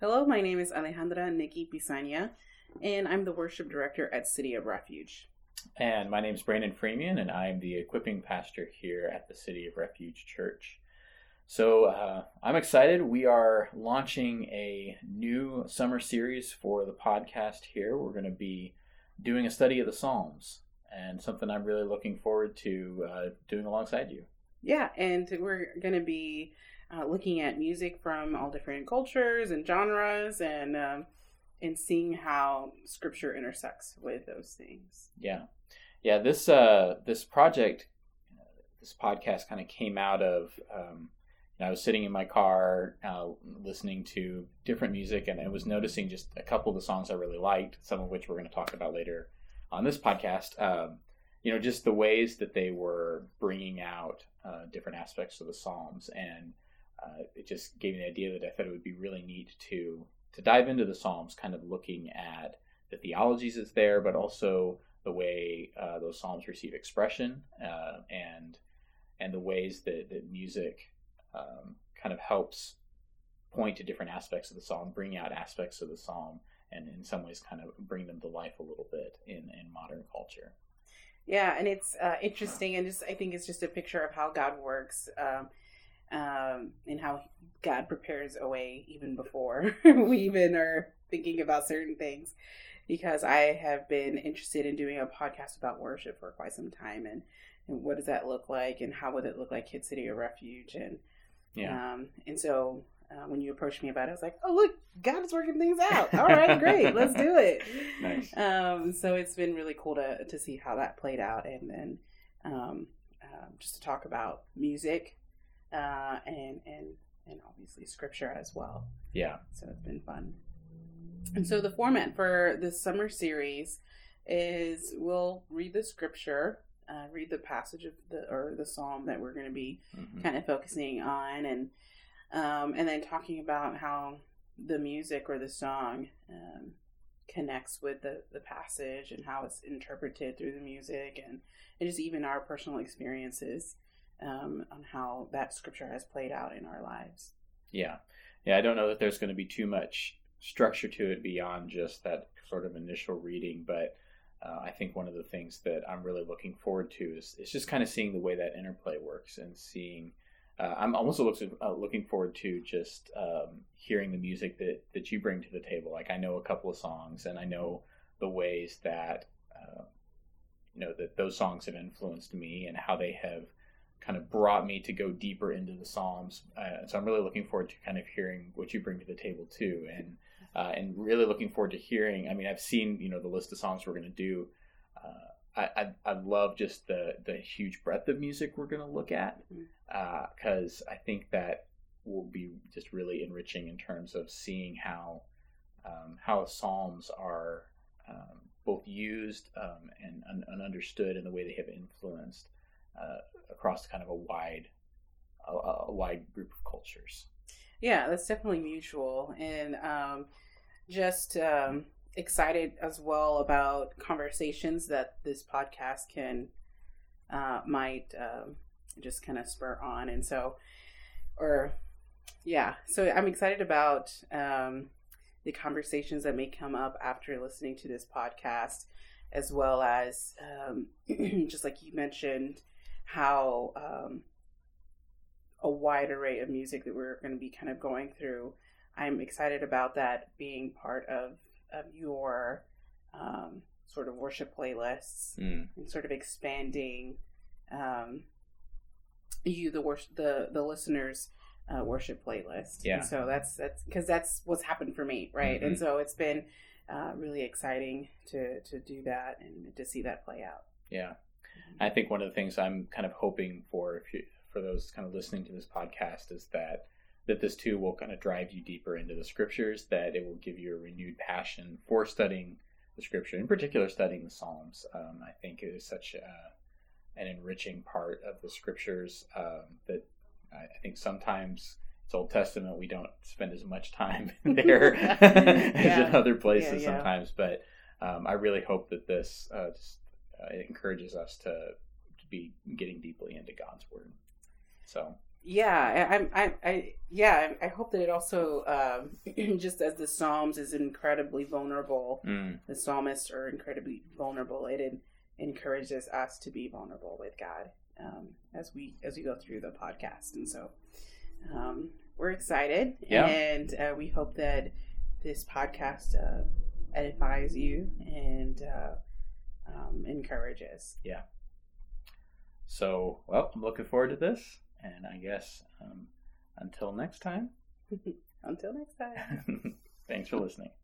Hello, my name is Alejandra Nikki Pisania, and I'm the worship director at City of Refuge. And my name is Brandon Freeman, and I'm the equipping pastor here at the City of Refuge Church. So I'm excited. We are launching a new summer series for the podcast here. We're going to be doing a study of the Psalms, and something I'm really looking forward to doing alongside you. Yeah, and we're going to be looking at music from all different cultures and genres, and seeing how Scripture intersects with those things. Yeah. This project, this podcast, kind of came out of. I was sitting in my car listening to different music, and I was noticing just a couple of the songs I really liked, some of which we're going to talk about later on this podcast. Just the ways that they were bringing out different aspects of the Psalms, and it just gave me the idea that I thought it would be really neat to dive into the Psalms, kind of looking at the theologies that's there, but also the way those Psalms receive expression, and the ways that music kind of helps point to different aspects of the Psalm, bring out aspects of the Psalm, and in some ways kind of bring them to life a little bit in modern culture. Yeah, and it's interesting, and I think it's just a picture of how God works, and how God prepares a way even before we even are thinking about certain things. Because I have been interested in doing a podcast about worship for quite some time, and what does that look like, and how would it look like at City of Refuge, and so when you approached me about it, I was like, oh look, God is working things out. All right, great, let's do it. Nice. So it's been really cool to see how that played out, and then just to talk about music, and obviously Scripture as well. Yeah. So it's been fun. And so the format for this summer series is we'll read the Scripture, read the passage of the Psalm that we're going to be kind of focusing on, and then talking about how the music or the song connects with the passage, and how it's interpreted through the music, and just even our personal experiences on how that Scripture has played out in our lives. Yeah. I don't know that there's going to be too much structure to it beyond just that sort of initial reading, but I think one of the things that I'm really looking forward to is just kind of seeing the way that interplay works, and seeing I'm also looking forward to just hearing the music that you bring to the table. Like, I know a couple of songs, and I know the ways that that those songs have influenced me, and how they have kind of brought me to go deeper into the Psalms. So I'm really looking forward to kind of hearing what you bring to the table too, and really looking forward to hearing. I mean, I've seen the list of songs we're going to do. I love just the huge breadth of music we're going to look at, because I think that will be just really enriching in terms of seeing how Psalms are both used and understood in the way they have influenced across kind of a wide group of cultures. Yeah, that's definitely mutual, and just excited as well about conversations that this podcast can might just kind of spur on, and so I'm excited about the conversations that may come up after listening to this podcast, as well as just like you mentioned, how a wide array of music that we're going to be kind of going through. I'm excited about that being part of your sort of worship playlists, and sort of expanding the listeners' worship playlist. Yeah. And so that's because that's what's happened for me, right? Mm-hmm. And so it's been really exciting to do that and to see that play out. Yeah. I think one of the things I'm kind of hoping for those kind of listening to this podcast is that this too will kind of drive you deeper into the Scriptures, that it will give you a renewed passion for studying the Scripture, in particular studying the Psalms. I think it is such an enriching part of the Scriptures that I think sometimes it's Old Testament, we don't spend as much time there as in other places sometimes, but I really hope that this it encourages us to be getting deeply into God's Word. So Yeah, I hope that it also, just as the Psalms is incredibly vulnerable, the psalmists are incredibly vulnerable. It encourages us to be vulnerable with God as we go through the podcast, and so we're excited, and we hope that this podcast edifies you and encourages. Yeah. So, well, I'm looking forward to this. And I guess until next time. Until next time. Thanks for listening.